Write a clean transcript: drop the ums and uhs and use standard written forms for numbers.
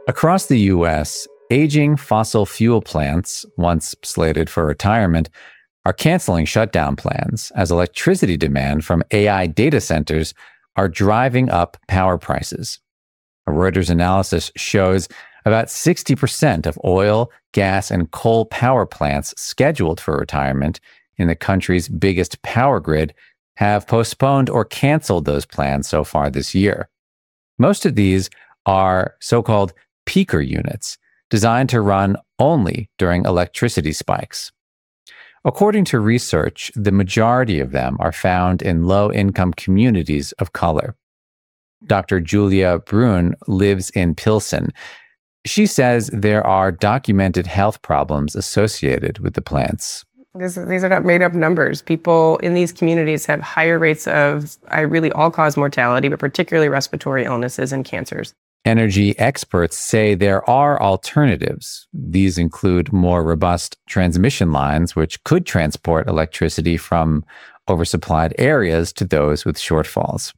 Across the U.S., aging fossil fuel plants, once slated for retirement, are canceling shutdown plans as electricity demand from AI data centers are driving up power prices. A Reuters analysis shows about 60% of oil, gas, and coal power plants scheduled for retirement in the country's biggest power grid have postponed or canceled those plans so far this year. Most of these are so-called peaker units, designed to run only during electricity spikes. According to research, the majority of them are found in low-income communities of color. Dr. Julia Brun lives in Pilsen. She says there are documented health problems associated with the plants. These are not made-up numbers. People in these communities have higher rates of really all-cause mortality, but particularly respiratory illnesses and cancers. Energy experts say there are alternatives. These include more robust transmission lines, which could transport electricity from oversupplied areas to those with shortfalls.